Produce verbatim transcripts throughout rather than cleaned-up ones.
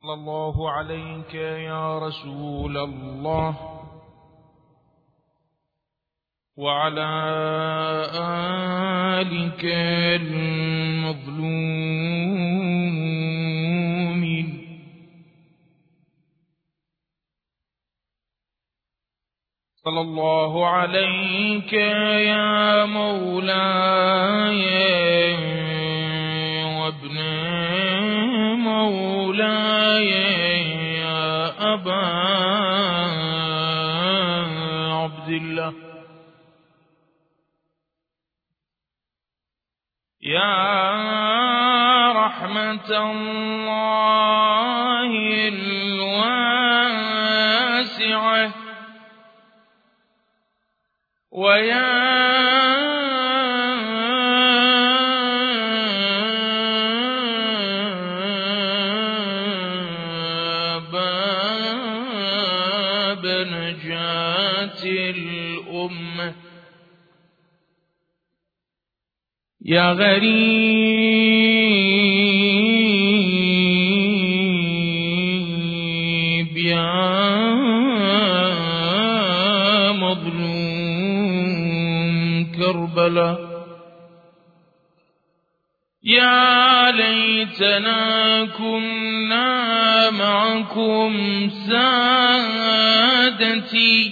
صلى الله عليك يا رسول الله وعلى آلك المظلومين صلى الله عليك يا مولاي وابن مولاي يا أبا عبد الله يا رحمة الله الواسعة ويا باب نجاة الأمة يا غريب يا مظلوم كربلاء يا ليتنا كنا معكم سادتي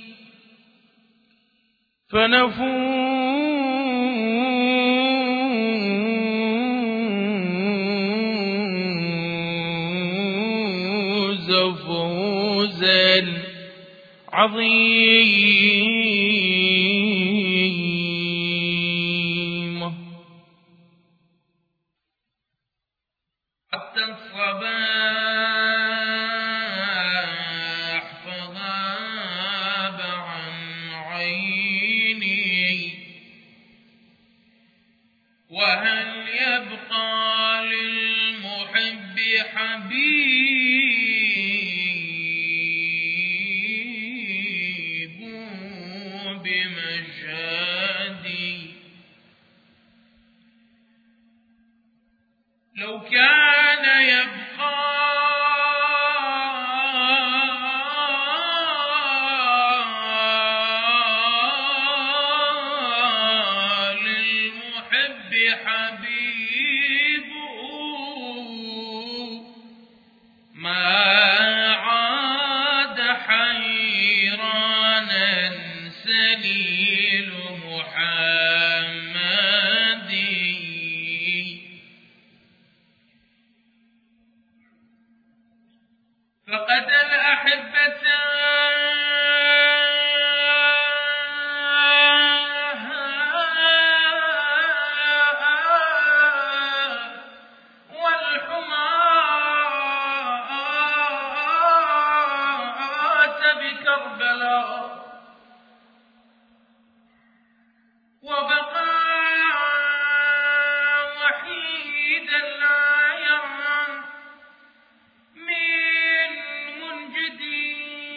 فنفوز فوزا عظيما حتى الصباح فغاب عن عيني وهل يبقى للمحب حبيب بمشهدي لو كان يبقى للمحب حبيب ما عاد حيرانا سليل محمدي فقد الأحبة والحماة بكربلاء وبقى وحيدا لا يرى من منجدي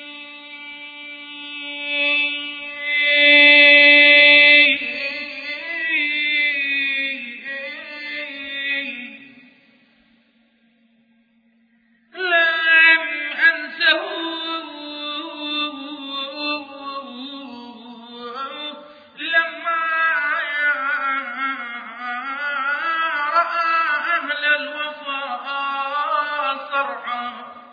لم أنسه لما رأى أهل الوفاء صرعا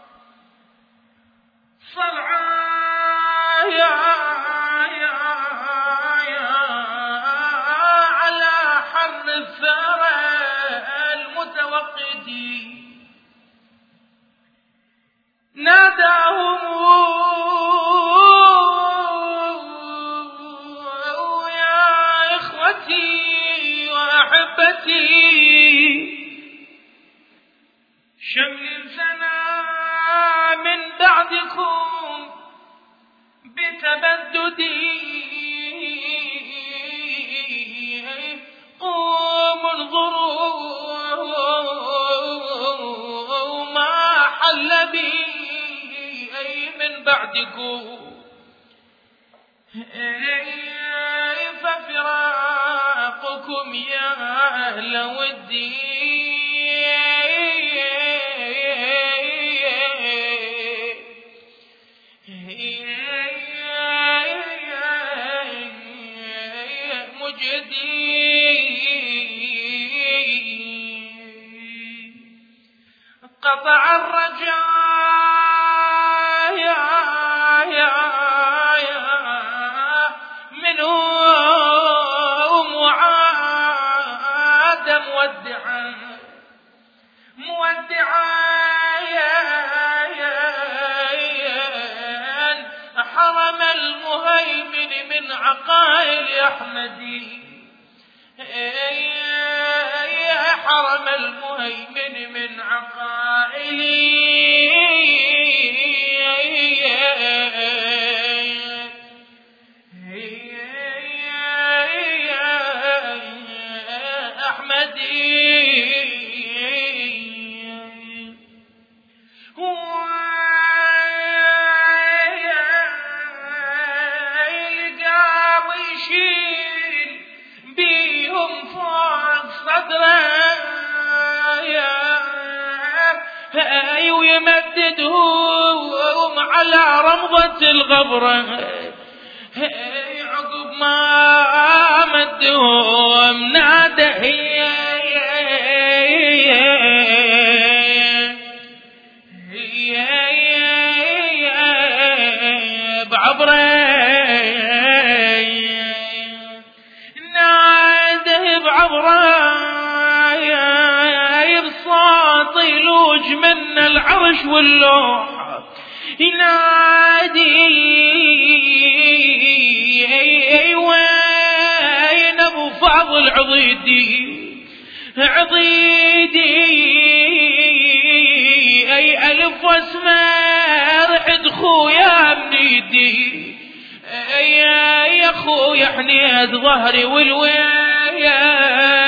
صرعا يا يا يا على حر الثرى المتوقد ناداهم يا إخوتي وأحبتي شمل سنا من بعدكم بتبددي قوموا انظروا ما حل بي من بعدكم ففراقكم يا أهل ودي قطع الرجاء منهم وعاد مودعا مودعا حرم المهيمن من عقائل أحمدي حرم المهيمن من عقائلي ويمددهم على رمضة الغبرة عقب ما مدهم ناده بعبره ناده بعبره يلوج من العرش واللوح ينادي وين ابو فاضل عضيدي عضيدي اي الف واسماء رحت خويا منيدي يا خويا حنيت ظهري والويا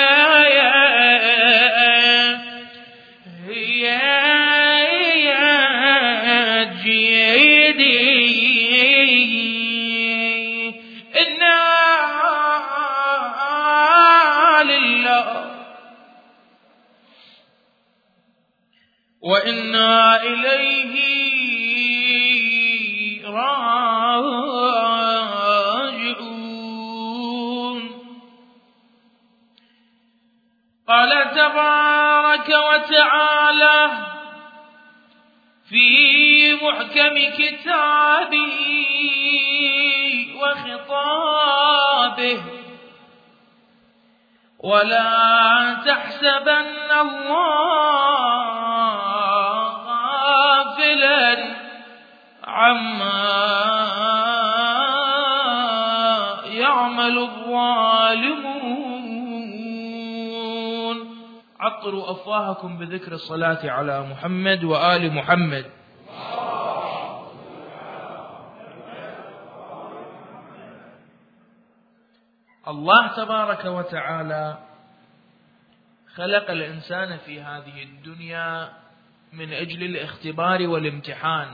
وإنا إليه راجعون. قال تبارك وتعالى في محكم كتابه وخطابه ولا تحسبن الله غافلا عما يعمل الظالمون. عطروا أفواهكم بذكر الصلاة على محمد وآل محمد. الله تبارك وتعالى خلق الإنسان في هذه الدنيا من أجل الاختبار والامتحان،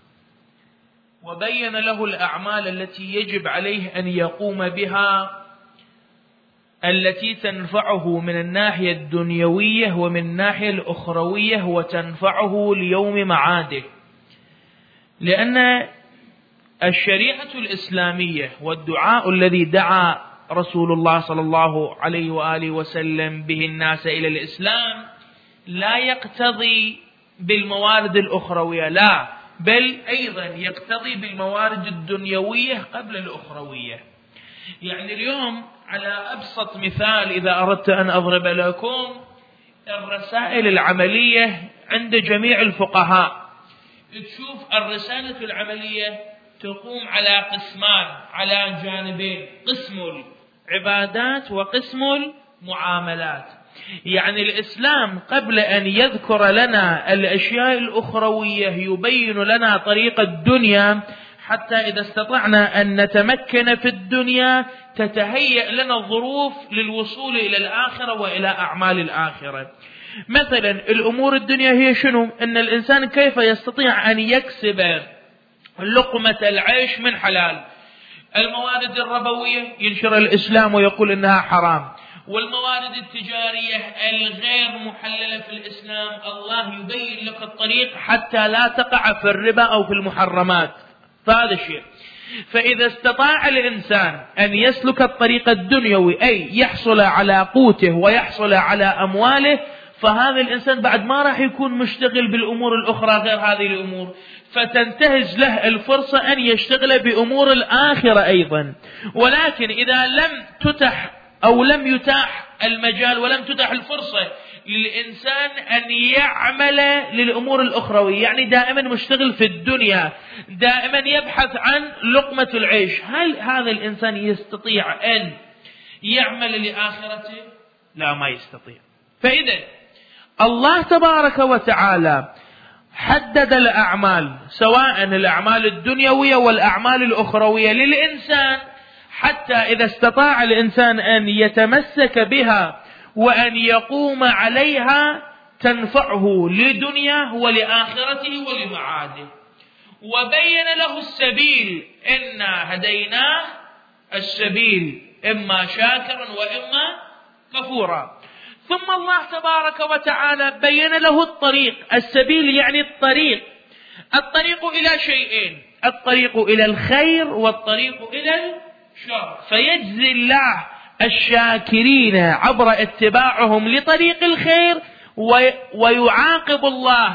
وبين له الأعمال التي يجب عليه أن يقوم بها التي تنفعه من الناحية الدنيوية ومن الناحية الأخروية وتنفعه ليوم معاده. لأن الشريعة الإسلامية والدعاء الذي دعا رسول الله صلى الله عليه وآله وسلم به الناس إلى الإسلام لا يقتضي بالموارد الأخروية، لا، بل أيضا يقتضي بالموارد الدنيوية قبل الأخروية. يعني اليوم على أبسط مثال إذا أردت أن أضرب لكم، الرسائل العملية عند جميع الفقهاء تشوف الرسالة العملية تقوم على قسمان، على جانبين، قسم العبادات وقسم المعاملات. يعني الإسلام قبل أن يذكر لنا الأشياء الأخروية يبين لنا طريق الدنيا، حتى إذا استطعنا أن نتمكن في الدنيا تتهيأ لنا الظروف للوصول إلى الآخرة وإلى أعمال الآخرة. مثلا الأمور الدنيا هي شنو؟ أن الإنسان كيف يستطيع أن يكسب لقمة العيش من حلال. الموارد الربوية ينشر الإسلام ويقول إنها حرام، والموارد التجارية الغير محللة في الإسلام الله يبين لك الطريق حتى لا تقع في الربا أو في المحرمات. فهذا الشيء. فإذا استطاع الإنسان أن يسلك الطريق الدنيوي، أي يحصل على قوته ويحصل على أمواله، فهذا الإنسان بعد ما راح يكون مشتغل بالأمور الأخرى غير هذه الأمور، فتنتهز له الفرصة أن يشتغل بأمور الآخرة أيضا. ولكن إذا لم تتح أو لم يتاح المجال ولم تتح الفرصة للإنسان أن يعمل للأمور الأخروية، يعني دائما مشتغل في الدنيا، دائما يبحث عن لقمة العيش، هل هذا الإنسان يستطيع أن يعمل لآخرته؟ لا، ما يستطيع. فإذا الله تبارك وتعالى حدد الأعمال، سواء الأعمال الدنيوية والأعمال الأخروية للإنسان، حتى إذا استطاع الإنسان أن يتمسك بها وأن يقوم عليها تنفعه لدنياه ولآخرته ولمعاده. وبين له السبيل، إنا هديناه السبيل إما شاكرا وإما كفورا. ثم الله تبارك وتعالى بين له الطريق. السبيل يعني الطريق، الطريق إلى شيئين: الطريق إلى الخير والطريق إلى الشر. فيجزي الله الشاكرين عبر اتباعهم لطريق الخير، ويعاقب الله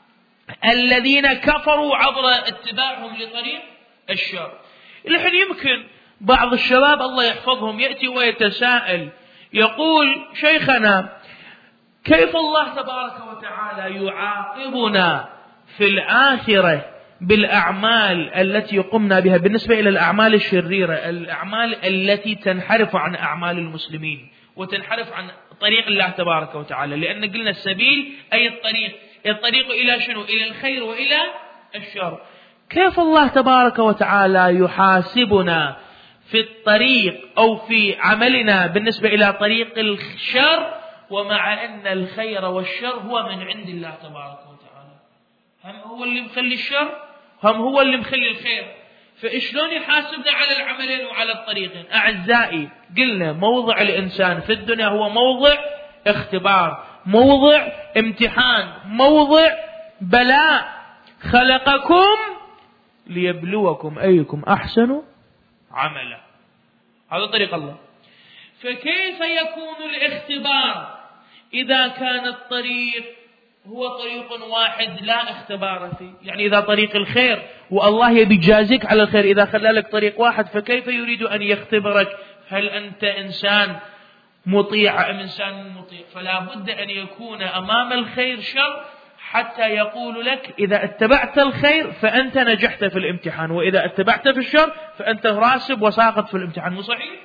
الذين كفروا عبر اتباعهم لطريق الشر. الحين يمكن بعض الشباب الله يحفظهم يأتي ويتساءل، يقول: شيخنا، كيف الله تبارك وتعالى يعاقبنا في الآخرة بالأعمال التي قمنا بها بالنسبة إلى الأعمال الشريرة، الأعمال التي تنحرف عن أعمال المسلمين وتنحرف عن طريق الله تبارك وتعالى؟ لأن قلنا السبيل أي الطريق، الطريق إلى شنو؟ إلى الخير وإلى الشر. كيف الله تبارك وتعالى يحاسبنا في الطريق أو في عملنا بالنسبة إلى طريق الشر، ومع أن الخير والشر هو من عند الله تبارك وتعالى؟ هم هو اللي مخلي الشر، هم هو اللي مخلي الخير، فإشلون يحاسبنا على العملين وعلى الطريقين؟ أعزائي، قلنا موضع الإنسان في الدنيا هو موضع اختبار، موضع امتحان، موضع بلاء. خلقكم ليبلوكم أيكم أحسن عملا، هذا طريق الله. فكيف يكون الاختبار إذا كان الطريق هو طريق واحد لا اختبار فيه؟ يعني إذا طريق الخير والله يبي يجازيك على الخير، إذا خلى لك طريق واحد فكيف يريد أن يختبرك؟ هل أنت إنسان مطيع أم إنسان مطيع؟ فلا بد أن يكون أمام الخير شر، حتى يقول لك إذا اتبعت الخير فأنت نجحت في الامتحان، وإذا اتبعت في الشر فأنت راسب وساقط في الامتحان. مو صحيح؟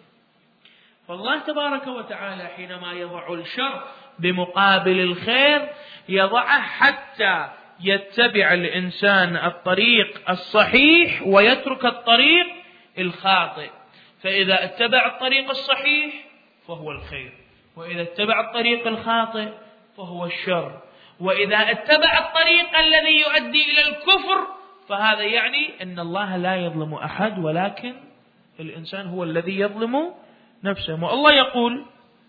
فالله تبارك وتعالى حينما يضع الشر بمقابل الخير يضعه حتى يتبع الإنسان الطريق الصحيح ويترك الطريق الخاطئ. فإذا اتبع الطريق الصحيح فهو الخير، وإذا اتبع الطريق الخاطئ فهو الشر. وإذا اتبع الطريق الذي يؤدي إلى الكفر فهذا يعني أن الله لا يظلم أحد، ولكن الإنسان هو الذي يظلم نفسه. والله يقول،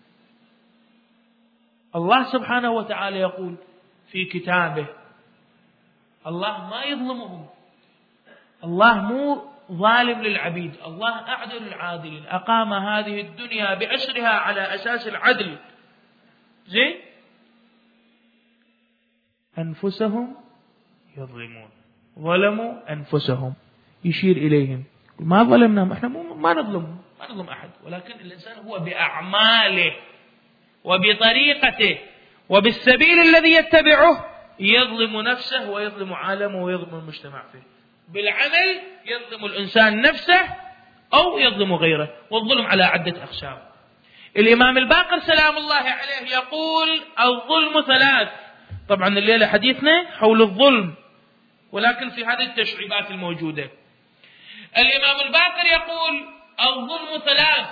الله سبحانه وتعالى يقول في كتابه، الله ما يظلمهم، الله مو ظالم للعبيد، الله أعدل العادلين، أقام هذه الدنيا بأسرها على أساس العدل. زين؟ أنفسهم يظلمون، ظلموا أنفسهم، يشير إليهم، ما ظلمنا، احنا ما نظلم ما نظلم أحد، ولكن الإنسان هو بأعماله وبطريقته وبالسبيل الذي يتبعه يظلم نفسه ويظلم عالمه ويظلم المجتمع فيه. بالعمل يظلم الإنسان نفسه أو يظلم غيره، والظلم على عدة أقسام. الإمام الباقر سلام الله عليه يقول: الظلم ثلاث. طبعا الليلة حديثنا حول الظلم، ولكن في هذه التشعيبات الموجودة. الإمام الباقر يقول: الظلم ثلاث: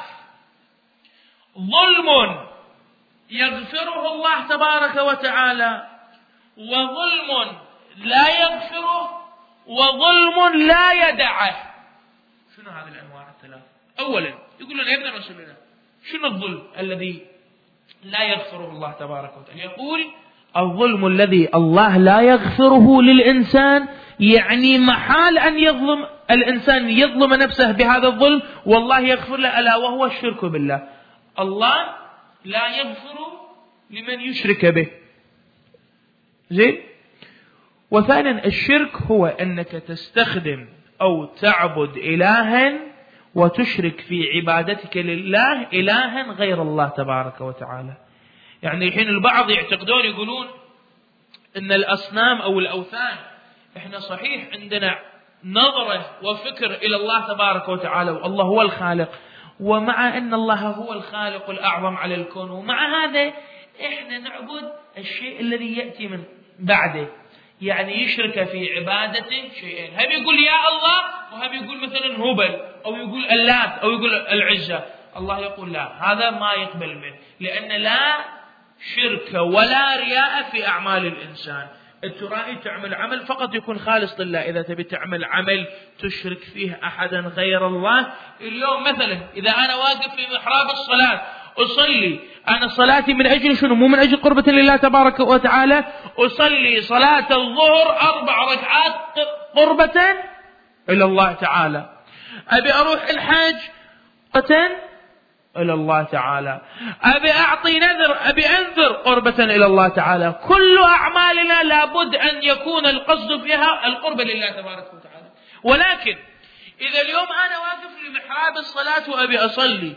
ظلم يغفره الله تبارك وتعالى، وظلم لا يغفره، وظلم لا يدعه. شنو هذه الأنواع الثلاث؟ أولا يقول لنا يا ابن رسول الله، شنو الظلم الذي لا يغفره الله تبارك وتعالى؟ يقول: الظلم الذي الله لا يغفره للإنسان، يعني محال أن يظلم الإنسان يظلم نفسه بهذا الظلم والله يغفر له، ألا وهو الشرك بالله. الله لا يغفر لمن يشرك به. زين. وثانيا الشرك هو أنك تستخدم أو تعبد إلها وتشرك في عبادتك لله إلها غير الله تبارك وتعالى. يعني الحين البعض يعتقدون يقولون إن الأصنام أو الأوثان، إحنا صحيح عندنا نظرة وفكر إلى الله تبارك وتعالى والله هو الخالق، ومع أن الله هو الخالق الأعظم على الكون، ومع هذا إحنا نعبد الشيء الذي يأتي من بعده. يعني يشرك في عبادته شيئين، هم يقول يا الله وهم يقول مثلا هبل أو يقول اللات أو يقول العزة. الله يقول لا، هذا ما يقبل منه، لأن لا شرك ولا رياء في أعمال الإنسان. أنت رأي تعمل عمل فقط يكون خالص لله. إذا تبي تعمل عمل تشرك فيه أحدا غير الله، اليوم مثلا إذا أنا واقف في محراب الصلاة أصلي، أنا صلاتي من أجل شنو؟ مو من أجل قربة لله تبارك وتعالى. أصلي صلاة الظهر أربع ركعات قربة إلى الله تعالى. أبي أروح الحج قربة إلى الله تعالى. أبي أعطي نذر، أبي أنذر قربة إلى الله تعالى. كل أعمالنا لابد أن يكون القصد فيها القربة لله تبارك وتعالى. ولكن إذا اليوم أنا واقف لمحراب الصلاة وأبي أصلي،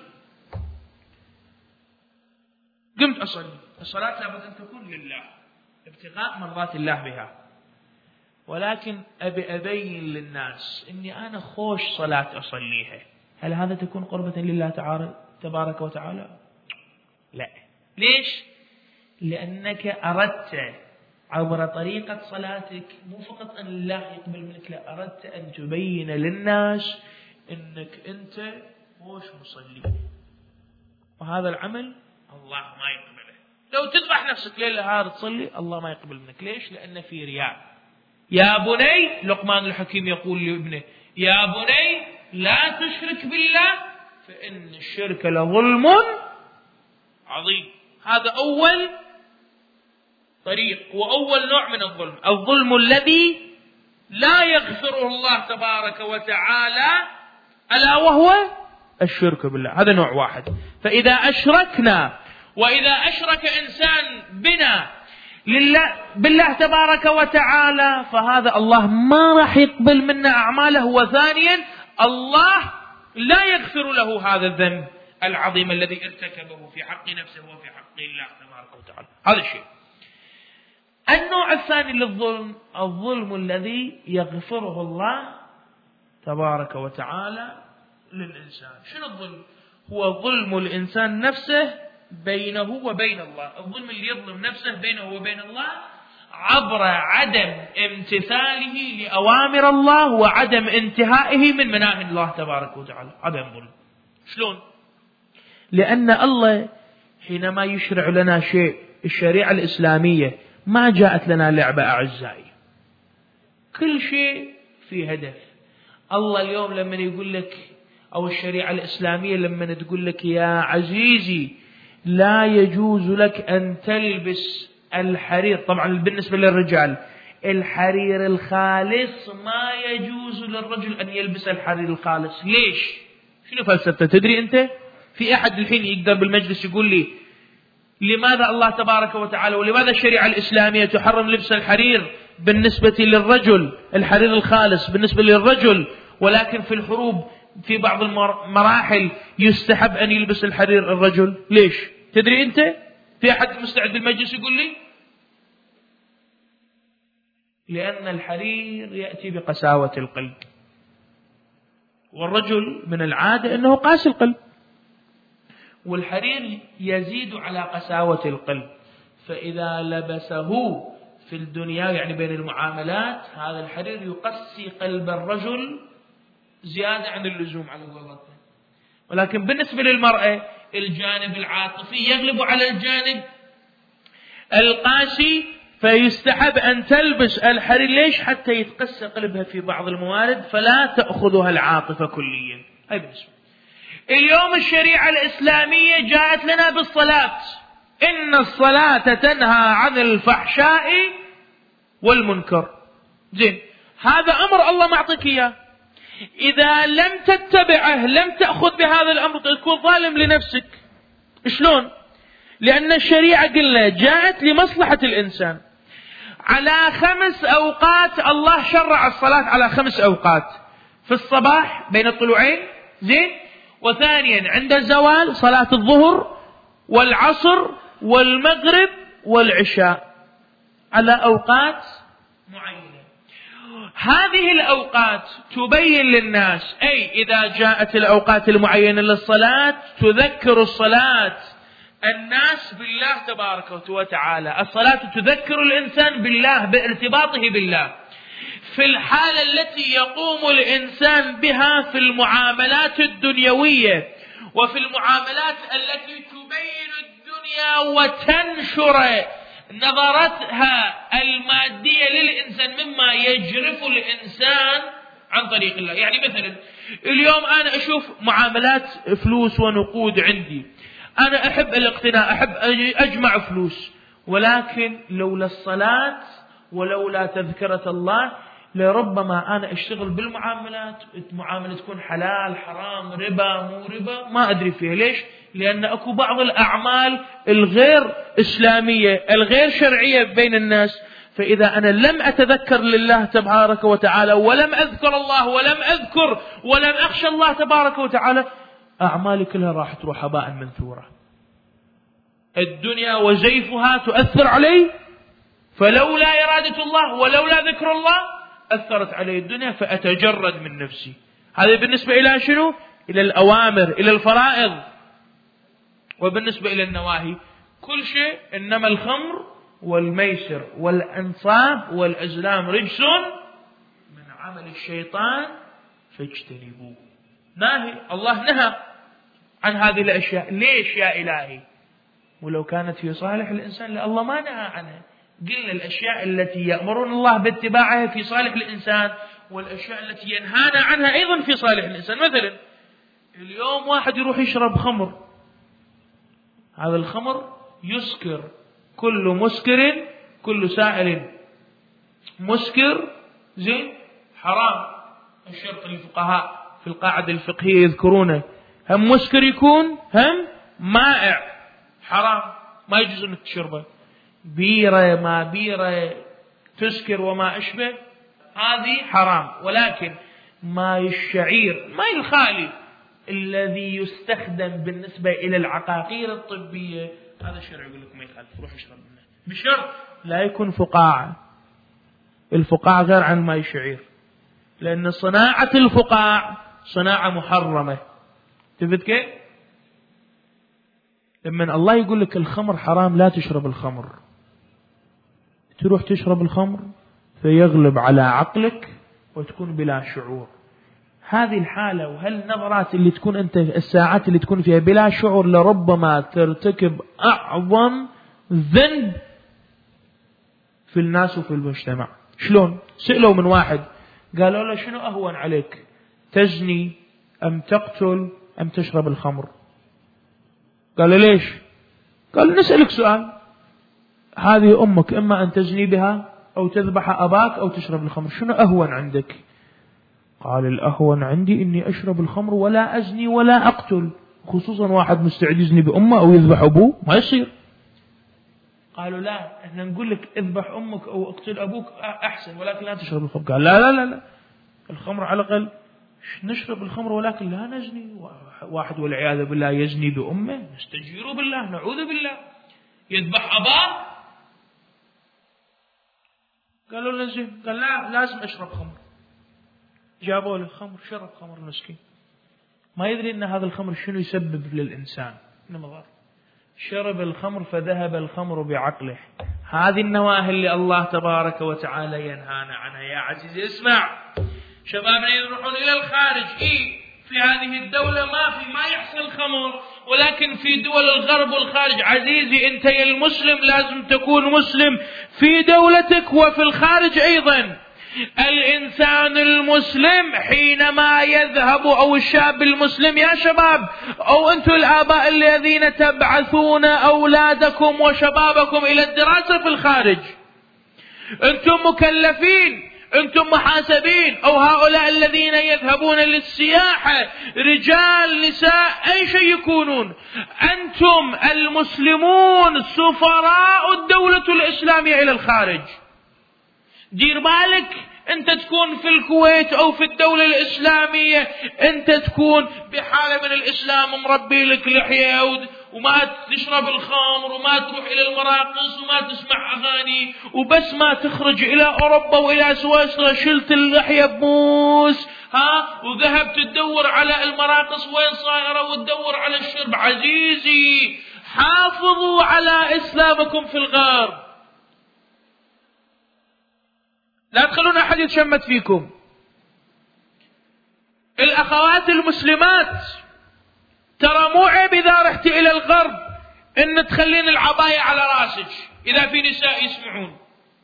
قمت أصلي، الصلاة لابد أن تكون لله ابتغاء مرضات الله بها، ولكن أبي أبين للناس إني أنا خوش صلاة أصليها، هل هذا تكون قربة لله تعالى تبارك وتعالى؟ لا. ليش؟ لأنك أردت عبر طريقة صلاتك مو فقط أن الله يقبل منك، لا، أردت أن تبين للناس أنك أنت خوش مصلي، وهذا العمل الله ما يقبله. لو تذبح نفسك ليل نهار تصلي الله ما يقبل منك. ليش؟ لأن في رياء. يا بني، لقمان الحكيم يقول لابنه يا بني لا تشرك بالله فإن الشرك لظلم عظيم. هذا أول طريق وأول نوع من الظلم، الظلم الذي لا يغفره الله تبارك وتعالى، ألا وهو الشرك بالله. هذا نوع واحد. فإذا أشركنا، وإذا أشرك إنسان بنا لله بالله تبارك وتعالى، فهذا الله ما راح يقبل منا أعماله. وثانيا الله لا يغفر له هذا الذنب العظيم الذي ارتكبه في حق نفسه وفي حق الله تبارك وتعالى. هذا الشيء. النوع الثاني للظلم، الظلم الذي يغفره الله تبارك وتعالى للإنسان. شنو الظلم؟ هو ظلم الإنسان نفسه بينه وبين الله. الظلم اللي يظلم نفسه بينه وبين الله عبر عدم امتثاله لأوامر الله وعدم انتهائه من مناهي الله تبارك وتعالى. عدم ظلم. شلون؟ لأن الله حينما يشرع لنا شيء، الشريعة الإسلامية ما جاءت لنا لعبة أعزائي، كل شيء في هدف. الله اليوم لما يقول لك، أو الشريعة الإسلامية لما تقول لك يا عزيزي لا يجوز لك أن تلبس الحرير، طبعا بالنسبة للرجال الحرير الخالص ما يجوز للرجل أن يلبس الحرير الخالص. ليش؟ شنو فلسفته؟ تدري أنت؟ في أحد الحين يقدر بالمجلس يقول لي لماذا الله تبارك وتعالى ولماذا الشريعة الإسلامية تحرم لبس الحرير بالنسبة للرجل، الحرير الخالص بالنسبة للرجل، ولكن في الحروب في بعض المراحل يستحب أن يلبس الحرير الرجل؟ ليش؟ تدري أنت؟ في أحد مستعد بالمجلس يقول لي؟ لأن الحرير يأتي بقساوة القلب، والرجل من العادة أنه قاسي القلب، والحرير يزيد على قساوة القلب، فإذا لبسه في الدنيا يعني بين المعاملات هذا الحرير يقسي قلب الرجل زيادة عن اللزوم على قولته. ولكن بالنسبة للمرأة الجانب العاطفي يغلب على الجانب القاسي، فيستحب أن تلبس الحرير. ليش؟ حتى يتقسى قلبها في بعض الموارد فلا تأخذها العاطفة كليا. هاي بالنسبة. اليوم الشريعة الإسلامية جاءت لنا بالصلاة، إن الصلاة تنهى عن الفحشاء والمنكر. زين، هذا أمر الله معطيك إياه، إذا لم تتبعه لم تأخذ بهذا الأمر تكون ظالم لنفسك. شلون؟ لأن الشريعة قلنا جاءت لمصلحة الإنسان. على خمس أوقات الله شرع الصلاة، على خمس أوقات: في الصباح بين الطلوعين، زين، وثانيا عند الزوال صلاة الظهر والعصر والمغرب والعشاء، على أوقات معينة. هذه الأوقات تبين للناس، أي إذا جاءت الأوقات المعينة للصلاة تذكر الصلاة الناس بالله تبارك وتعالى. الصلاة تذكر الإنسان بالله بارتباطه بالله. في الحالة التي يقوم الإنسان بها في المعاملات الدنيوية وفي المعاملات التي تبين الدنيا وتنشر نظرتها المادية للإنسان مما يجرف الإنسان عن طريق الله. يعني مثلا اليوم أنا أشوف معاملات فلوس ونقود عندي، أنا أحب الاقتناء، أحب أجمع فلوس، ولكن لولا الصلاة ولولا تذكرة الله لربما أنا أشتغل بالمعاملات، المعاملة تكون حلال حرام ربا مو ربا ما أدري فيها. ليش؟ لأن أكو بعض الأعمال الغير إسلامية الغير شرعية بين الناس. فإذا أنا لم أتذكر لله تبارك وتعالى ولم أذكر الله ولم أذكر ولم أخشى الله تبارك وتعالى، أعمالي كلها راح تروح هباء منثورة. الدنيا وزيفها تؤثر علي، فلولا إرادة الله ولولا ذكر الله أثرت علي الدنيا فأتجرد من نفسي. هذا بالنسبة إلى شنو؟ إلى الأوامر، إلى الفرائض. وبالنسبة إلى النواهي كل شيء: إنما الخمر والميسر والأنصاب والأزلام رجس من عمل الشيطان فاجتنبوه. ناهي، الله نهى عن هذه الأشياء. ليش يا إلهي؟ ولو كانت في صالح الإنسان لا الله ما نهى عنها. قلنا الأشياء التي يأمرون الله باتباعها في صالح الإنسان، والأشياء التي ينهانا عنها أيضا في صالح الإنسان. مثلا اليوم واحد يروح يشرب خمر، هذا الخمر يسكر، كل مسكر كل سائل مسكر، زين، حرام. الشرط الفقهاء في القاعدة الفقهية يذكرونه: هم مسكر يكون هم مائع، حرام، ما يجوز أنك تشربه. بيرة ما بيرة تسكر وما أشبه هذه حرام. ولكن ماء الشعير، ماء الخالي الذي يستخدم بالنسبة إلى العقاقير الطبية، هذا الشرع يقول لك ما يخالف، روح اشرب منه، بشرط لا يكون فقاعة. الفقاعة غير عن ماء الشعير، لأن صناعة الفقاع صناعة محرمة. تفت كيف؟ لما الله يقول لك الخمر حرام لا تشرب الخمر، تروح تشرب الخمر فيغلب على عقلك وتكون بلا شعور. هذه الحالة وهالنظرات اللي تكون أنت، الساعات اللي تكون فيها بلا شعور، لربما ترتكب أعظم ذنب في الناس وفي المجتمع. شلون؟ سألوا من واحد قالوا له: شنو أهون عليك، تزني أم تقتل أم تشرب الخمر؟ قال: ليش؟ قال: نسألك سؤال، هذه أمك إما أن تزني بها أو تذبح أباك أو تشرب الخمر، شنو أهون عندك؟ قال: الأهون عندي إني أشرب الخمر ولا أزني ولا أقتل، خصوصا واحد مستعد يزني بأمه أو يذبح أبوه، ما يصير. قالوا: لا، إحنا نقول لك اذبح أمك أو اقتل أبوك أحسن، ولكن لا تشرب الخمر. قال: لا لا لا لا، الخمر على الأقل نشرب الخمر ولكن لا نزني. واحد والعياذ بالله يزني بأمه، نستجير بالله، نعوذ بالله، يذبح أباه. قالوا له: زين. قال: لا، لازم أشرب خمر. جابوا له خمر، شرب خمر المسكين، ما يدري أن هذا الخمر شنو يسبب للإنسان، نمضر. شرب الخمر فذهب الخمر بعقله. هذه النواهي اللي الله تبارك وتعالى ينهانا عنها. يا عزيزي اسمع، شبابنا يروحون إلى الخارج، إيه في هذه الدولة ما في ما يحصل خمر، ولكن في دول الغرب والخارج. عزيزي أنت يا المسلم لازم تكون مسلم في دولتك وفي الخارج أيضا. الإنسان المسلم حينما يذهب، أو الشاب المسلم يا شباب، أو أنتم الآباء الذين تبعثون أولادكم وشبابكم إلى الدراسة في الخارج، أنتم مكلفين أنتم محاسبين، أو هؤلاء الذين يذهبون للسياحة رجال نساء أي شيء يكونون، أنتم المسلمون سفراء الدولة الإسلامية إلى الخارج. دير بالك أنت تكون في الكويت أو في الدولة الإسلامية، أنت تكون بحالة من الإسلام مربي لك لحية وما تشرب الخمر وما تروح إلى المراقص وما تسمع أغاني، وبس ما تخرج إلى أوروبا وإلى سويسرا شلت اللحية بموس، ها، وذهبت تدور على المراقص وين صايرة وتدور على الشرب. عزيزي حافظوا على إسلامكم في الغار، لا تخلون أحد يتشمت فيكم. الأخوات المسلمات ترى مو عيب إذا رحت إلى الغرب إن تخلين العباية على راسك إذا في نساء يسمعون.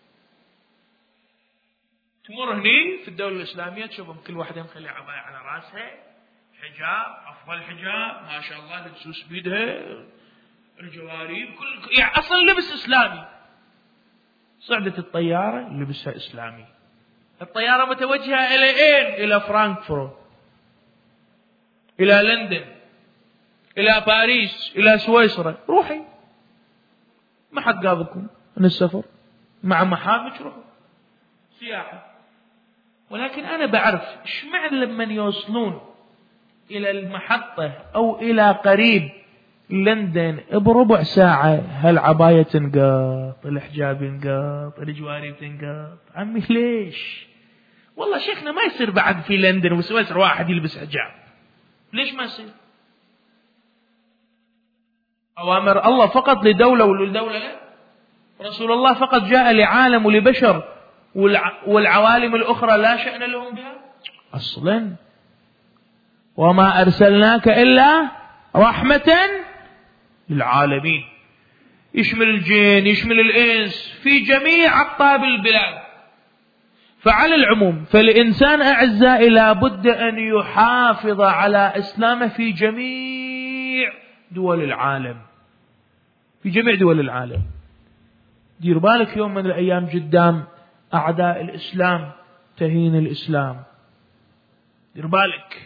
تمر هني في الدولة الإسلامية تشوفهم كل واحدة مخلي عباية على راسها، حجاب، أفضل حجاب ما شاء الله، لبسوس بيدها، الجوارب، كل يعني أصلا لبس إسلامي. صعدت الطيارة لبسها إسلامي. الطيارة متوجهة إلى أين؟ إلى فرانكفورت، إلى لندن، إلى باريس، إلى سويسرا. روحي، ما حد قاضكم من السفر، مع محامج روحوا سياحة. ولكن أنا بعرف إيش معنى لما يوصلون إلى المحطة أو إلى قريب لندن بربع ساعة هالعباية تنقاط، الحجاب ينقاط، الجوارب تنقاط. عمي ليش؟ والله شيخنا ما يصير بعد في لندن وسويسرا واحد يلبس حجاب. ليش ما يصير؟ أوامر الله فقط لدولة وللدولة لا. رسول الله فقط جاء لعالم ولبشر، والعوالم الأخرى لا شأن لهم بها أصلا. وما أرسلناك إلا رحمة للعالمين، يشمل الجن يشمل الإنس في جميع أقطاب البلاد. فعلى العموم فالإنسان أعزائي لابد أن يحافظ على إسلامه في جميع دول العالم، في جميع دول العالم. دير بالك يوم من الأيام قدام أعداء الإسلام تهين الإسلام، دير بالك.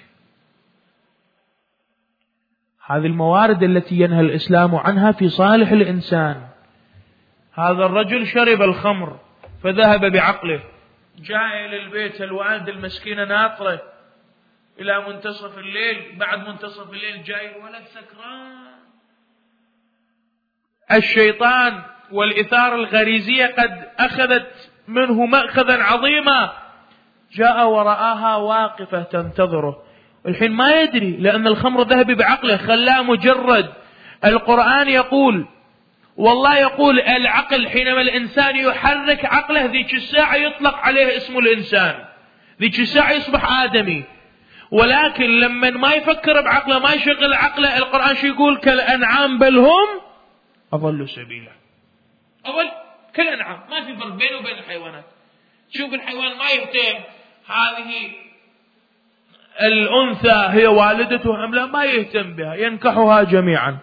هذه الموارد التي ينهى الإسلام عنها في صالح الإنسان. هذا الرجل شرب الخمر فذهب بعقله، جاء إلى البيت، الوالدة المسكينة ناطرة إلى منتصف الليل. بعد منتصف الليل جاي الولد سكران. الشيطان والإثارة الغريزية قد أخذت منه مأخذا عظيما. جاء ورآها واقفة تنتظره، الحين ما يدري لأن الخمر ذهب بعقله خلاه مجرد. القرآن يقول، والله يقول العقل حينما الإنسان يحرك عقله ذيك الساعة يطلق عليه اسم الإنسان، ذيك الساعة يصبح آدمي. ولكن لما ما يفكر بعقله ما يشغل عقله، القرآن شو يقول؟ كالأنعام بل هم أضل سبيلا. أول كالأنعام، ما في فرق بينه وبين الحيوانات. شوف الحيوان ما يهتم هذه الأنثى هي والدته أم لا، ما يهتم بها، ينكحها جميعا.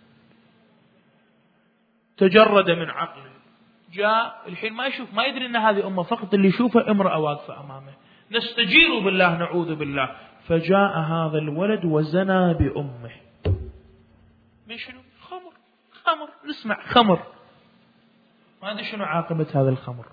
تجرد من عقله، جاء الحين ما يشوف، ما يدري أن هذه أمه، فقط اللي يشوفه امرأة واقفة أمامه. نستجير بالله نعوذ بالله. فجاء هذا الولد وزنى بأمه. من شنو؟ خمر، خمر، نسمع خمر. ما أدري شنو عاقبة هذا الخمر.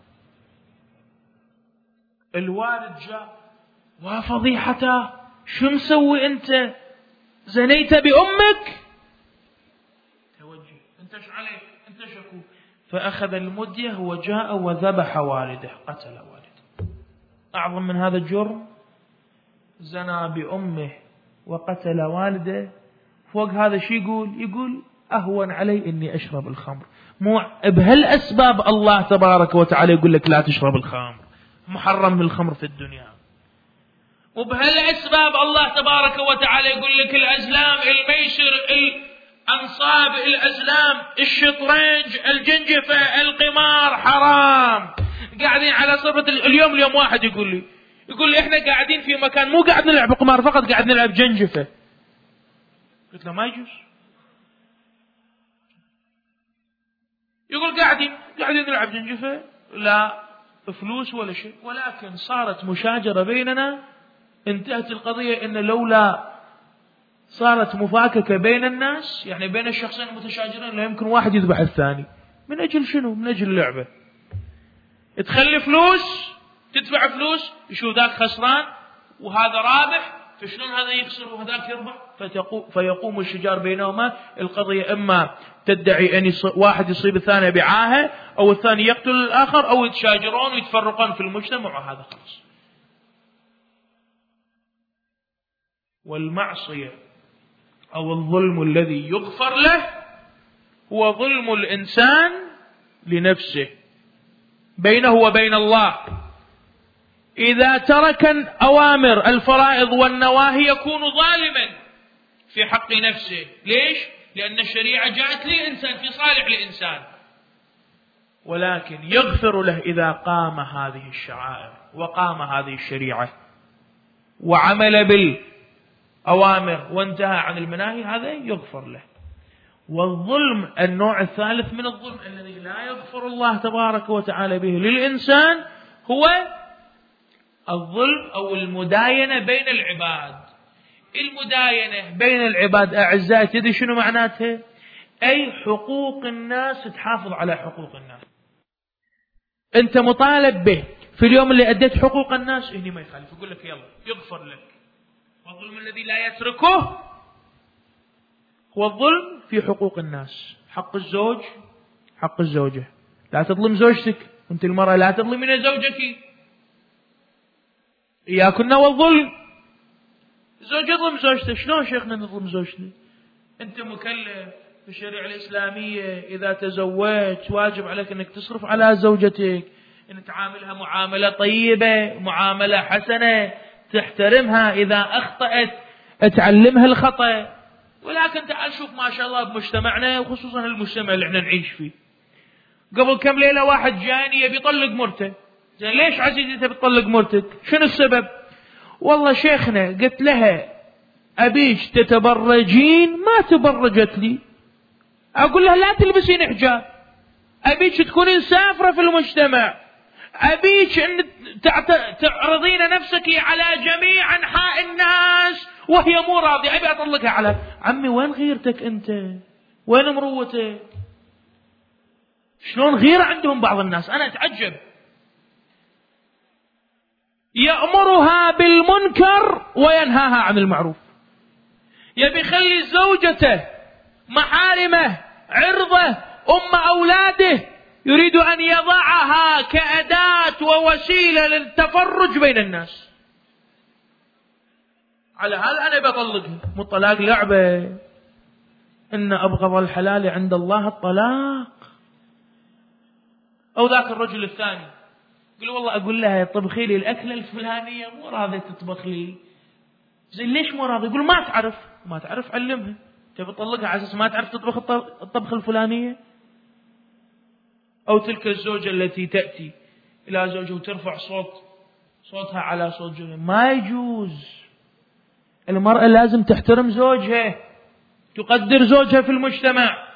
الوالد جاء وفضيحته، شو مسوي أنت؟ زنيت بأمك؟ توجه، أنت ايش عليك؟ أنت شكو؟ فأخذ المدية وجاء وذبح والده، قتل والده. أعظم من هذا الجرم؟ زنى بأمه وقتل والده. فوق هذا شو يقول؟ يقول أهون علي إني أشرب الخمر. مو بهالأسباب الله تبارك وتعالى يقول لك لا تشرب الخمر، محرم الخمر في الدنيا. وبهالأسباب الله تبارك وتعالى يقول لك الأزلام، الميسر، الأنصاب، الأزلام، الشطرنج، الجنجفة، القمار حرام. قاعدين على صفة اليوم. اليوم واحد يقول لي يقول لي إحنا قاعدين في مكان مو قاعد نلعب قمار فقط، قاعد نلعب جنجفة. قلت له ما يجوز. يقول قاعدين قاعدين نلعب جنجفة. لا، فلوس ولا شيء، ولكن صارت مشاجرة بيننا، انتهت القضية إن لولا صارت مفاككة بين الناس، يعني بين الشخصين المتشاجرين، لا يمكن واحد يذبح الثاني. من أجل شنو؟ من أجل اللعبة. تخلي فلوس، تدفع فلوس، يشوف ذاك خسران وهذا رابح، فشلون هذا يخسر وهذاك يربح؟ فيقوم الشجار بينهما. القضية إما تدعي أن واحد يصيب الثاني بعاهة، أو الثاني يقتل الآخر، أو يتشاجرون ويتفرقون في المجتمع، وهذا خلاص. والمعصية أو الظلم الذي يغفر له هو ظلم الإنسان لنفسه بينه وبين الله. إذا ترك أوامر الفرائض والنواهي يكون ظالما في حق نفسه. ليش؟ لأن الشريعة جاءت لإنسان في صالح الإنسان، ولكن يغفر له إذا قام هذه الشعائر وقام هذه الشريعة وعمل بالأوامر وانتهى عن المناهي، هذا يغفر له. والظلم النوع الثالث من الظلم الذي لا يغفر الله تبارك وتعالى به للإنسان هو الظلم أو المداينة بين العباد. المداينة بين العباد أعزائي تدري شنو معناتها؟ أي حقوق الناس تحافظ على حقوق الناس. أنت مطالب به في اليوم اللي أديت حقوق الناس، هني ما يخالف، يقول لك يلا يغفر لك. والظلم الذي لا يتركه هو الظلم في حقوق الناس. حق الزوج، حق الزوجة، لا تظلم زوجتك، وانت المرأة لا تظلمين زوجك. إياكن والظلم. زوج يظلم زوجته، شلون شيخنا نظلم زوجتي؟ أنت مكلف في الشريعة الإسلامية إذا تزوجت واجب عليك أنك تصرف على زوجتك، أن تعاملها معاملة طيبة، معاملة حسنة، تحترمها، إذا أخطأت تعلمها الخطأ. ولكن تعال شوف ما شاء الله بمجتمعنا، وخصوصا المجتمع اللي احنا نعيش فيه، قبل كم ليلة واحد جاني يبي يطلق مرته. زين ليش عزيزي تبي تطلق مرتك؟ شنو السبب؟ والله شيخنا قلت لها أبيش تتبرجين، ما تبرجت لي. أقول لها لا تلبسين حجاب، أبيش تكونين سافرة في المجتمع، أبيش أن تعرضين نفسك على جميع أنحاء الناس وهي مو راضية، أبي أطلقها. على عمي وين غيرتك أنت؟ وين مروتك؟ شلون غيرة عندهم بعض الناس، أنا أتعجب. يأمرها بالمنكر وينهاها عن المعروف. يبي يخلي زوجته محارمه عرضه أم أولاده، يريد أن يضعها كأداة ووسيلة للتفرج بين الناس. على هذا أنا بطلقها. مو الطلاق لعبة. إن أبغض الحلال عند الله الطلاق. أو ذاك الرجل الثاني يقول والله أقول لها طبخي لي الأكلة الفلانية، مو راضية تطبخ لي. زين ليش مو راضي؟ يقول ما تعرف. ما تعرف علمها. تبي تطلقها على أساس ما تعرف تطبخ الطبخة الفلانية؟ أو تلك الزوجة التي تأتي إلى زوجها وترفع صوت صوتها على صوت زوجها، ما يجوز. المرأة لازم تحترم زوجها، تقدر زوجها في المجتمع.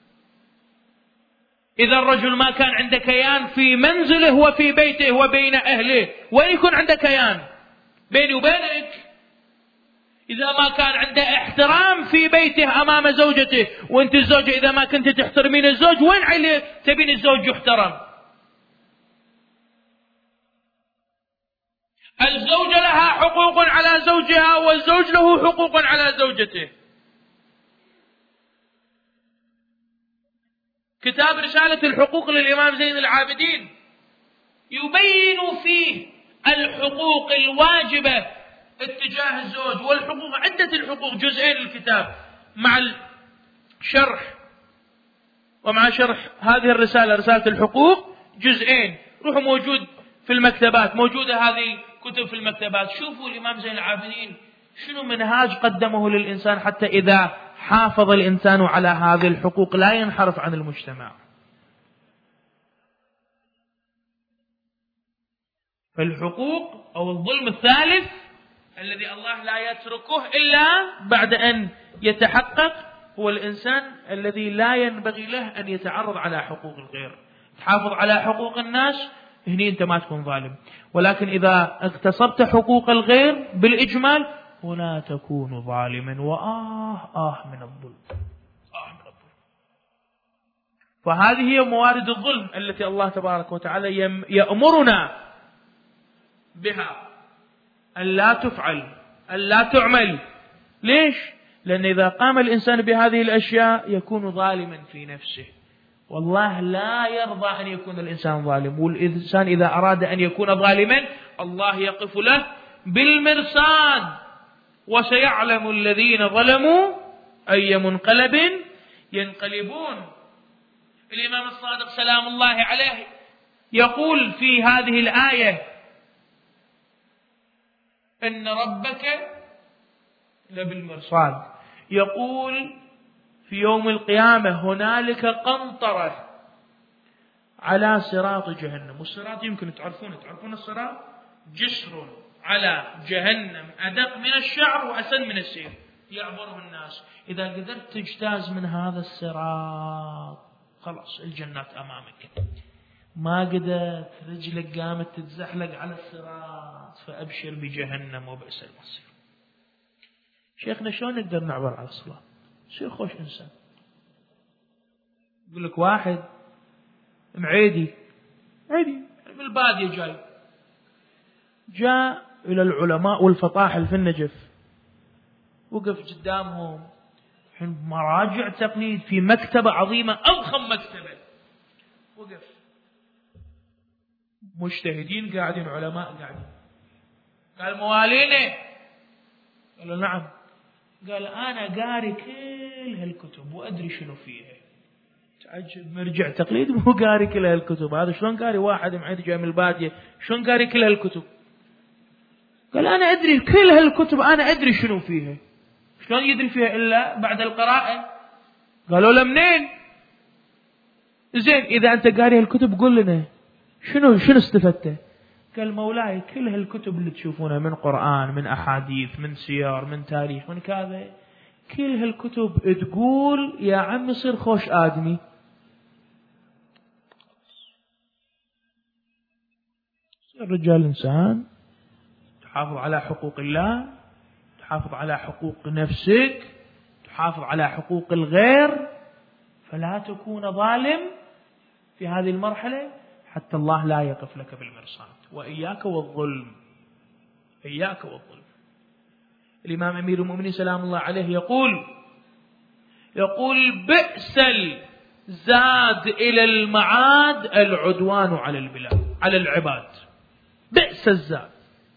إذا الرجل ما كان عنده كيان في منزله وفي بيته وبين أهله، وين يكون عنده كيان؟ بيني وبينك. إذا ما كان عنده احترام في بيته أمام زوجته، وانت الزوجة إذا ما كنت تحترمين الزوج، وين عليه تبين الزوج يحترم؟ الزوجة لها حقوق على زوجها، والزوج له حقوق على زوجته. كتاب رسالة الحقوق للإمام زين العابدين يبين فيه الحقوق الواجبة اتجاه الزوج، والحقوق عدة الحقوق، جزئين الكتاب مع الشرح، ومع شرح هذه الرسالة رسالة الحقوق جزئين. روحوا موجود في المكتبات، موجودة هذه كتب في المكتبات. شوفوا الإمام زين العابدين شنو منهاج قدمه للإنسان حتى إذا حافظ الإنسان على هذه الحقوق لا ينحرف عن المجتمع. فالحقوق أو الظلم الثالث الذي الله لا يتركه إلا بعد أن يتحقق هو الإنسان الذي لا ينبغي له أن يتعرض على حقوق الغير. تحافظ على حقوق الناس هني أنت ما تكون ظالم. ولكن إذا اغتصبت حقوق الغير بالإجمال هنا تكون ظالما. وآه آه من الظلم، آه من الظلم. فهذه هي موارد الظلم التي الله تبارك وتعالى يأمرنا بها أن لا تفعل، أن لا تعمل. ليش؟ لأن إذا قام الإنسان بهذه الأشياء يكون ظالما في نفسه، والله لا يرضى أن يكون الإنسان ظالم. والإنسان إذا أراد أن يكون ظالما الله يقف له بالمرصاد، وسيعلم الذين ظلموا أي منقلب ينقلبون. الإمام الصادق سلام الله عليه يقول في هذه الآية إن ربك لبالمرصاد. يقول في يوم القيامة هنالك قنطرة على صراط جهنم. والصراط يمكن تعرفون تعرفون الصراط جسر على جهنم أدق من الشعر وأسن من السيف يعبره الناس. إذا قدرت تجتاز من هذا الصراط خلاص الجنات أمامك. ما قدرت رجلك قامت تتزحلق على الصراط فأبشر بجهنم وبئس المصير. شيخنا شلون نقدر نعبر على الصراط؟ شيء خوش إنسان. يقول لك واحد معيدي عيدي من البادية جاي، جاء إلى العلماء والفطاحل في النجف، وقف قدامهم حين مراجع تقليد في مكتبة عظيمة أضخم مكتبة، وقف مجتهدين قاعدين علماء قاعدين. قال موالينه؟ قالوا نعم. قال أنا قاري كل هالكتب وأدري شنو فيها. تعجب مرجع تقليد مو قاري كل هالكتب، هذا شلون قاري واحد معيد جاي من البادية شلون قاري كل هالكتب؟ قال أنا أدري كل هالكتب، أنا أدري شنو فيها. شلون يدري فيها إلا بعد القراءة؟ قالوا له منين؟ زين إذا أنت قاري هالكتب قل لنا شنو شنو استفدته؟ قال مولاي كل هالكتب اللي تشوفونها من قرآن من أحاديث من سير من تاريخ من كذا، كل هالكتب تقول يا عم صير خوش آدمي. الرجال إنسان، تحافظ على حقوق الله، تحافظ على حقوق نفسك، تحافظ على حقوق الغير، فلا تكون ظالم في هذه المرحلة حتى الله لا يقف لك بالمرصاد. وإياك والظلم، إياك والظلم. الإمام أمير المؤمنين سلام الله عليه يقول يقول بئس الزاد إلى المعاد العدوان على البلاد على العباد. بئس الزاد،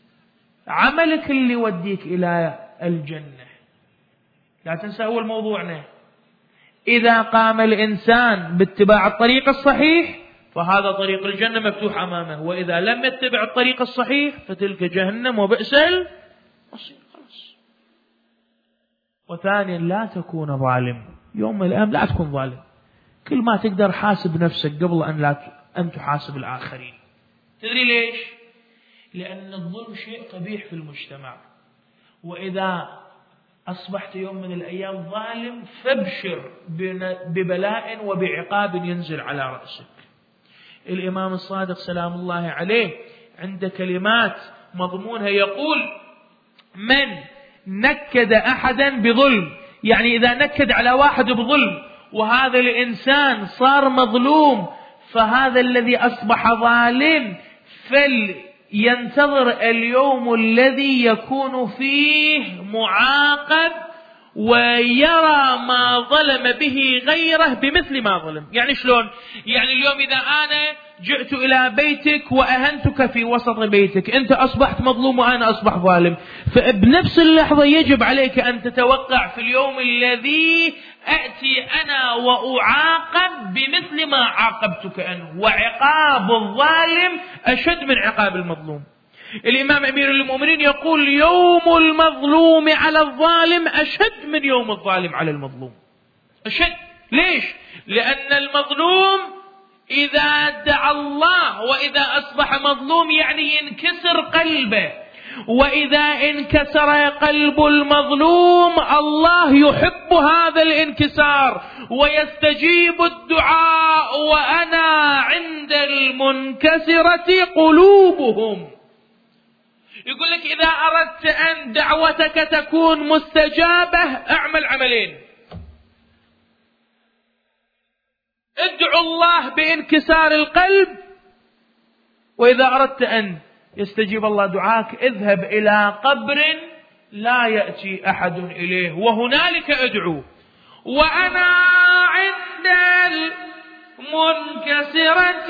عملك اللي يوديك إلى الجنة. لا تنسى أول موضوعنا، إذا قام الإنسان باتباع الطريق الصحيح فهذا طريق الجنة مفتوح أمامه، وإذا لم يتبع الطريق الصحيح فتلك جهنم وبئس المصير. خلاص. وثانيا لا تكون ظالم. يوم من الأيام لا تكون ظالم. كل ما تقدر حاسب نفسك قبل أن لا أن تحاسب الآخرين. تدري ليش؟ لأن الظلم شيء قبيح في المجتمع، وإذا أصبحت يوم من الأيام ظالم فابشر ببلاء وبعقاب ينزل على رأسك. الإمام الصادق سلام الله عليه عند كلمات مضمونها يقول من نكد أحدا بظلم، يعني إذا نكد على واحد بظلم وهذا الإنسان صار مظلوم فهذا الذي أصبح ظالم فلينتظر اليوم الذي يكون فيه معاقب ويرى ما ظلم به غيره بمثل ما ظلم. يعني شلون؟ يعني اليوم إذا أنا جئت إلى بيتك وأهنتك في وسط بيتك، أنت أصبحت مظلوم وأنا أصبح ظالم، فبنفس اللحظة يجب عليك أن تتوقع في اليوم الذي أأتي أنا وأعاقب بمثل ما عاقبتك أنا، وعقاب الظالم أشد من عقاب المظلوم. الإمام أمير المؤمنين يقول يوم المظلوم على الظالم أشد من يوم الظالم على المظلوم. أشد. ليش؟ لأن المظلوم إذا دعا الله وإذا أصبح مظلوم يعني ينكسر قلبه، وإذا انكسر قلب المظلوم الله يحب هذا الانكسار ويستجيب الدعاء، وأنا عند المنكسرة قلوبهم. يقول لك إذا أردت أن دعوتك تكون مستجابة اعمل عملين: ادعو الله بانكسار القلب، وإذا أردت أن يستجيب الله دعاك اذهب إلى قبر لا يأتي أحد إليه وهنالك ادعو. وأنا عند المنكسرة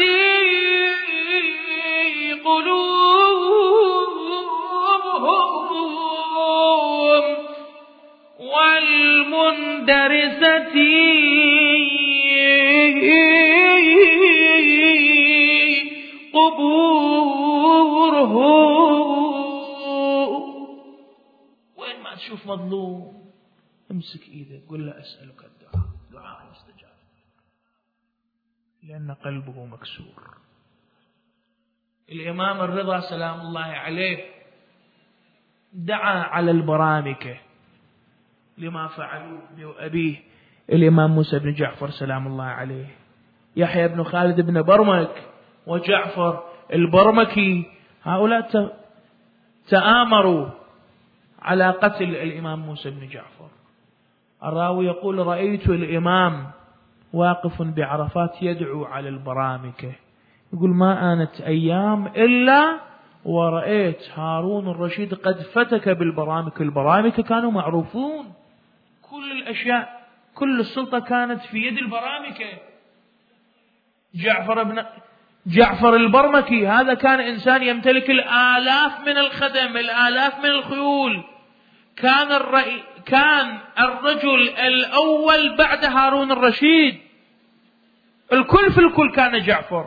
قلوبهم والمندرسة قبورهم. وين ما تشوف مظلوم امسك ايده قل له اسألك الدعاء، دعاء يستجاب، لأن قلبه مكسور. الإمام الرضا سلام الله عليه دعا على البرامكة لما فعلوا بأبيه الإمام موسى بن جعفر سلام الله عليه. يحيى بن خالد بن برمك وجعفر البرمكي هؤلاء تآمروا على قتل الإمام موسى بن جعفر. الراوي يقول: رأيت الإمام واقف بعرفات يدعو على البرامكة. يقول: ما آنت أيام إلا ورأيت هارون الرشيد قد فتك بالبرامكة. البرامكة كانوا معروفون، كل الأشياء كل السلطة كانت في يد البرامكة. جعفر بن جعفر البرمكي هذا كان إنسان يمتلك الآلاف من الخدم، الآلاف من الخيول. كان الرئي كان الرجل الأول بعد هارون الرشيد، الكل في الكل كان جعفر.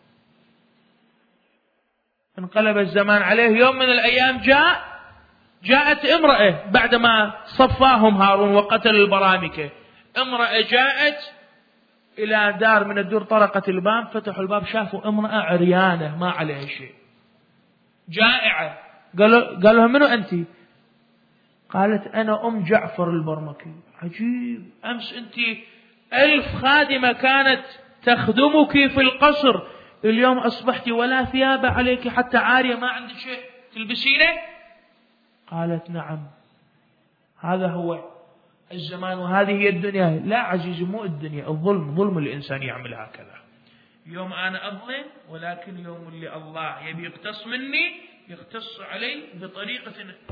انقلب الزمان عليه، يوم من الأيام جاء جاءت امرأة بعدما صفاهم هارون وقتل البرامكة. امرأة جاءت إلى دار من الدور، طرقت الباب، فتحوا الباب شافوا امرأة عريانة ما عليها شيء جائعة. قالوا قال لهم: منو أنت؟ قالت: أنا أم جعفر البرمكي. عجيب، أمس أنت ألف خادمة كانت تخدمك في القصر، اليوم أصبحت ولا ثياب عليك حتى عارية ما عندك شيء تلبسينه. قالت: نعم، هذا هو الزمان وهذه هي الدنيا. لا عزيزي، مو الدنيا، الظلم، ظلم الإنسان يعمل هكذا. يوم أنا أظلم، ولكن يوم اللي الله يبي يقتص مني يقتص علي بطريقة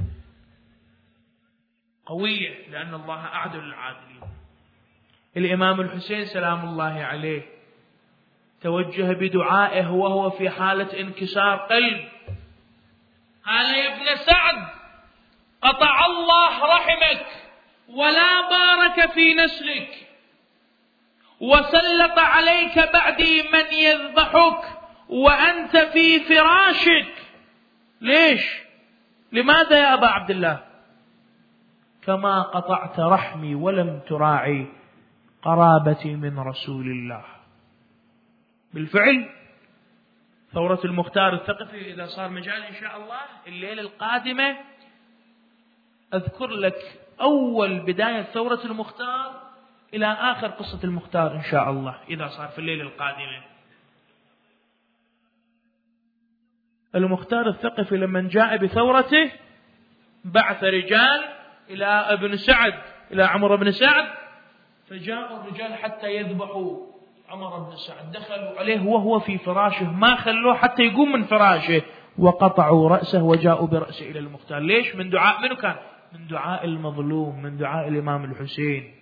قوية، لأن الله أعدل العادلين. الإمام الحسين سلام الله عليه توجه بدعائه وهو في حالة انكسار قلب. قال: يا ابن سعد، قطع الله رحمك ولا بارك في نسلك، وسلط عليك بعدي من يذبحك وأنت في فراشك. ليش؟ لماذا يا أبا عبد الله؟ كما قطعت رحمي ولم تراعي قرابتي من رسول الله. بالفعل ثورة المختار الثقفي، إذا صار مجال إن شاء الله الليلة القادمة أذكر لك أول بداية ثورة المختار إلى آخر قصة المختار إن شاء الله، إذا صار في الليلة القادمة. المختار الثقفي لما جاء بثورته بعث رجال إلى ابن سعد، إلى عمر بن سعد، فجاءوا الرجال حتى يذبحوا عمر بن سعد. دخلوا عليه وهو في فراشه، ما خلوه حتى يقوم من فراشه، وقطعوا رأسه وجاءوا برأسه إلى المختار. ليش؟ من دعاء منو كان؟ من دعاء المظلوم، من دعاء الإمام الحسين.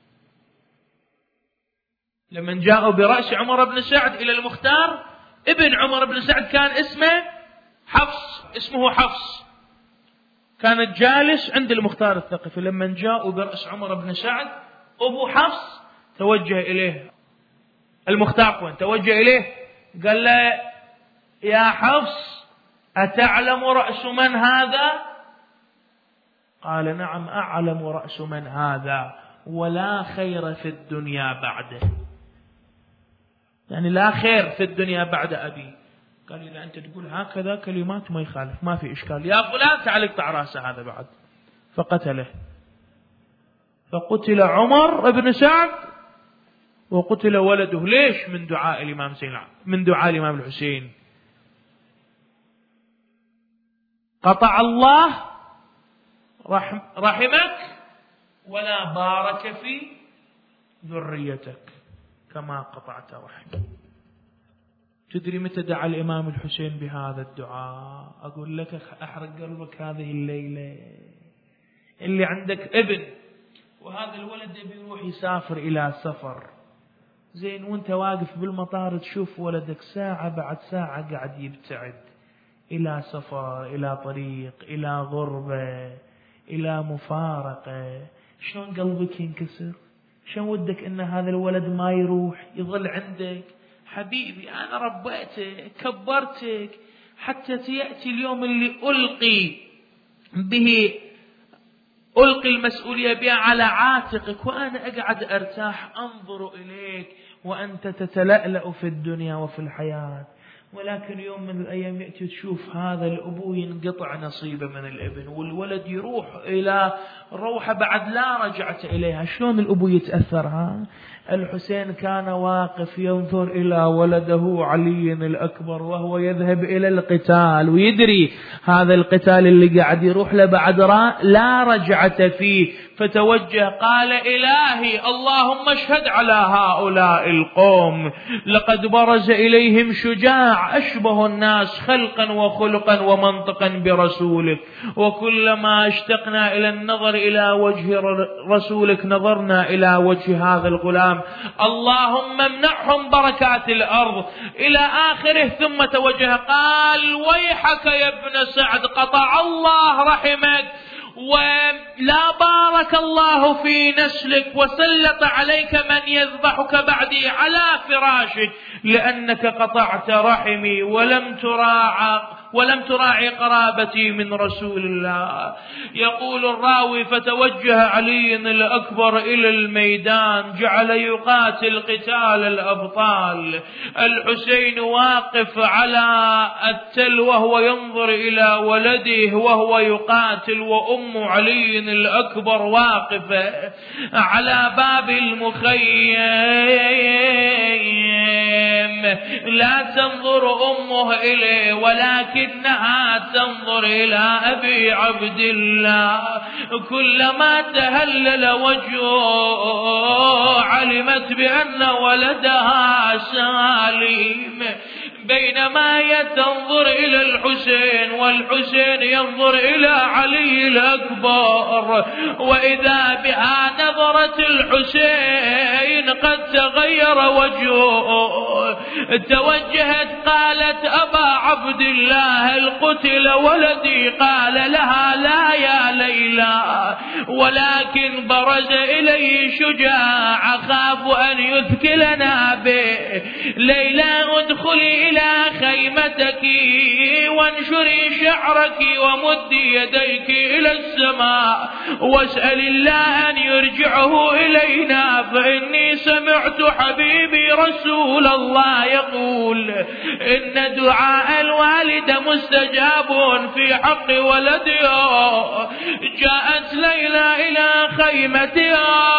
لما جاءوا برأس عمر بن سعد إلى المختار، ابن عمر بن سعد كان اسمه حفص، اسمه حفص، كانت جالس عند المختار الثقفي. لما جاءوا برأس عمر بن سعد، أبو حفص توجه إليه، المختار وين توجه إليه، قال له: يا حفص، أتعلم رأس من هذا؟ قال: نعم أعلم رأس من هذا، ولا خير في الدنيا بعده. يعني لا خير في الدنيا بعد أبي. قال إذا أنت تقول هكذا كلمات ما يخالف، ما في إشكال، يا فلان تعال اقطع رأسه هذا بعد. فقتله. فقتل عمر بن سعد وقتل ولده. ليش؟ من دعاء الإمام زين من دعاء الإمام الحسين. قطع الله رحم رحمك ولا بارك في ذريتك كما قطعت رحمك. تدري متى دعا الإمام الحسين بهذا الدعاء؟ أقول لك أحرق قلبك هذه الليلة. اللي عندك ابن وهذا الولد يبي يروح يسافر إلى سفر، زين، وانت واقف بالمطار تشوف ولدك ساعة بعد ساعة قاعد يبتعد إلى سفر، إلى طريق، إلى غربة، إلى مفارقة، شلون قلبك ينكسر؟ شلون ودك إن هذا الولد ما يروح يظل عندك؟ حبيبي أنا ربيتك كبرتك حتى يأتي اليوم اللي ألقي به ألقي المسؤولية بها على عاتقك، وأنا أقعد أرتاح أنظر إليك وأنت تتلألأ في الدنيا وفي الحياة. ولكن يوم من الأيام يأتي تشوف هذا الأبو ينقطع نصيبه من الابن، والولد يروح إلى روحه بعد لا رجعت إليها. شلون الأبو يتأثر؟ ها؟ الحسين كان واقف ينظر إلى ولده علي الأكبر وهو يذهب إلى القتال، ويدري هذا القتال اللي قاعد يروح له بعد لا رجعة فيه. فتوجه قال إلهي اللهم اشهد على هؤلاء القوم، لقد برز إليهم شجاع أشبه الناس خلقا وخلقا ومنطقا برسولك، وكلما اشتقنا إلى النظر إلى وجه رسولك نظرنا إلى وجه هذا الغلام، اللهم امنعهم بركات الأرض إلى آخره. ثم توجه قال ويحك يا ابن سعد، قطع الله رحمك ولا بارك الله في نسلك، وسلط عليك من يذبحك بعدي على فراشك، لأنك قطعت رحمي ولم تراعى ولم تراعي قرابتي من رسول الله. يقول الراوي فتوجه علي الأكبر إلى الميدان، جعل يقاتل قتال الأبطال. الحسين واقف على التل وهو ينظر إلى ولده وهو يقاتل، وأم علي الأكبر واقفة على باب المخيم. لا تنظر أمه إليه ولكنها تنظر إلى أبي عبد الله. كلما تهلل وجهه علمت بأن ولدها سالم، بينما تنظر إلى الحسين والحسين ينظر إلى علي الأكبر، وإذا بها نظرة الحسين قد تغير وجهه. توجهت قالت أبا عبد الله القتل ولدي، قال لها لا يا ليلى، ولكن برز إلي شجاع أخاف أن يثكلنا به. ليلى ادخلي إلى خيمتك وانشري شعرك ومدي يديك إلى السماء واسأل الله أن يرجعه إلينا، فإني سمعت حبيبي رسول الله يقول إن دعاء الوالد مستجاب في حق ولدها. جاءت ليلى إلى خيمتها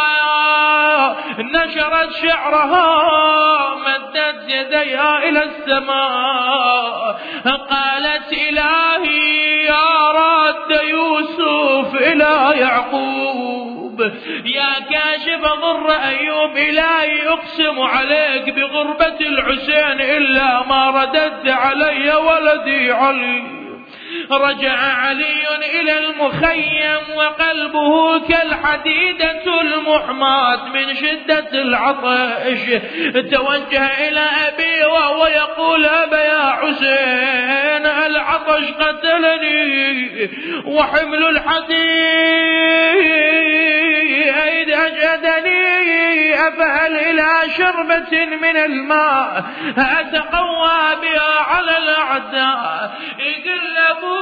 نشرت شعرها مدت يديها إلى السماء قالت إلهي يا رد يوسف إلى يعقوب، يا كاشف ضر أيوب إلهي أقسم عليك بغربة الحسين إلا ما رددت علي ولدي علي. رجع علي إلى المخيم وقلبه كالحديدة المحماة من شدة العطش. توجه إلى أبي وهو يقول أبا يا حسين العطش قتلني وحمل الحديد أجهدني، أفهل إلى شربة من الماء أتقوى بها على الأعداء. يقلبوا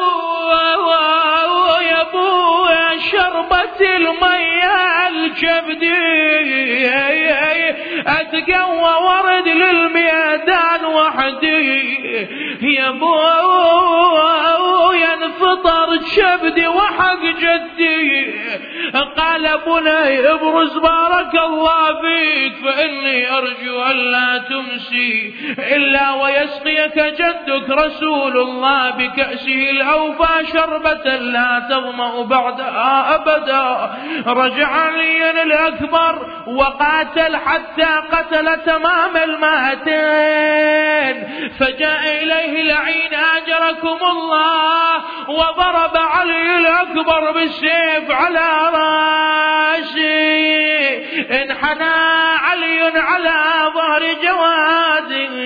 يا ابو شربة المياه الكبدي اتقوى ورد للميدان وحدي. يا ابويا انفطر شبدي وحق جدي. قال بني ابرز بارك الله فيك فإني أرجو ألا تمسي إلا ويسقيك جدك رسول الله بكأسه الأوفى شربة لا تظمأ بعدها أبدا. رجع علي الأكبر وقاتل حتى قتل تمام المائتين، فجاء إليه العين أجركم الله وضرب علي الأكبر بالسيف على رأسه. انحنى علي على ظهر جواده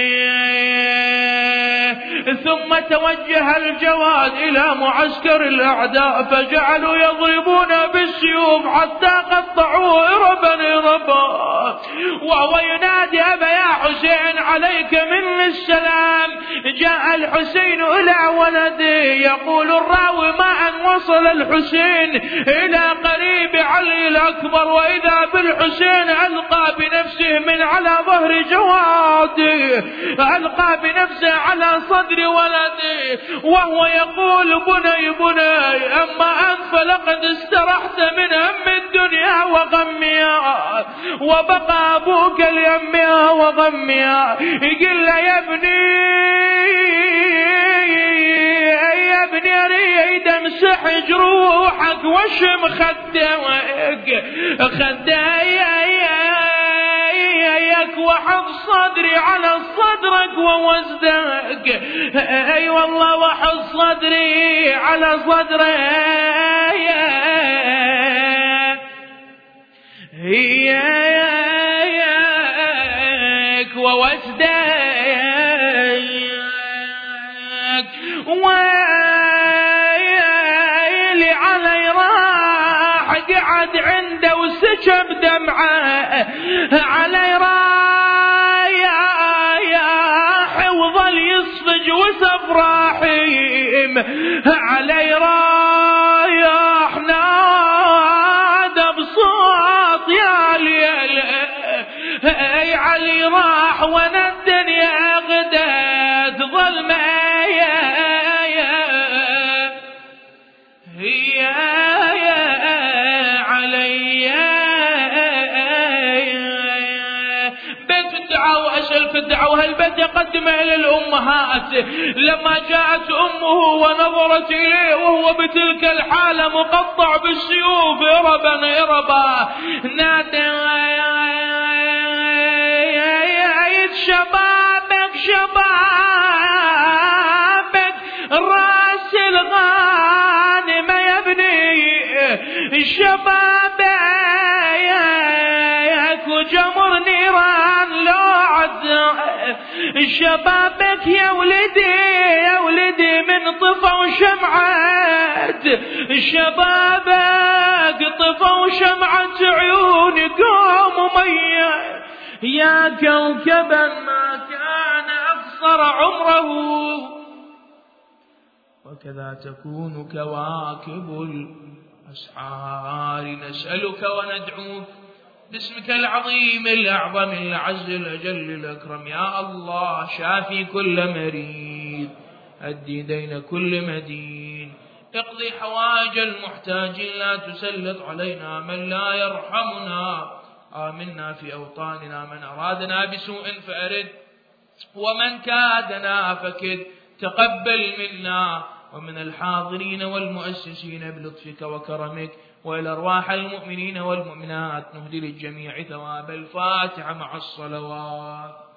ثم توجه الجواد إلى معسكر الأعداء فجعلوا يضربون بالسيوف حتى قطعوه إربا إربا وهو ينادي أبا يا حسين عليك مني السلام. جاء الحسين إلى ولده يقول الراوي ما أن وصل الحسين إلى قريب علي الأكبر وإذا بالحسين ألقى بنفسه من على ظهر جواده، ألقى بنفسه على صدر ولده وهو يقول بني بني أما أنت فلقد استرحت من هم الدنيا وغمها وبقى أبوك لأمها وغمها. يقول له يا ابني يا ابني أريد امسح جروحك واشم خدك خداياك وحط صدري على صدرك ووزدك. اي والله وحط صدري على صدرك هيك ووزدك ويلي علي راح قعد عنده وسكب دمعه علي رايح وظل يصفج وسف رحيم علي رايح نادى بصوت يا ليل اي علي راح وانا الدنيا غدت ظلمه الدعوة وهالبيت يقدمه إلى الأمهات. لما جاءت أمه ونظرت إليه وهو بتلك الحالة مقطع بالسيوف إربا إربا نادى شبابك شبابك راس الغانم يا ابني شبابك وجمر نيران لو شبابك يا ولدي يا ولدي من طفى وشمعت شبابك طفى وشمعت عيوني قوم مية يا كوكبا ما كان أقصر عمره وكذا تكون كواكب الأسحار. نسألك وندعوك باسمك العظيم الأعظم الأعز الأجل الأكرم يا الله شافي كل مريض، أدي دين كل مدين، اقضي حوائج المحتاجين، لا تسلط علينا من لا يرحمنا، آمنا في أوطاننا، من أرادنا بسوء فأرد ومن كادنا فكد، تقبل منا ومن الحاضرين والمؤسسين بلطفك وكرمك، وإلى أرواح المؤمنين والمؤمنات نهدي للجميع ثواب الفاتحة مع الصلوات.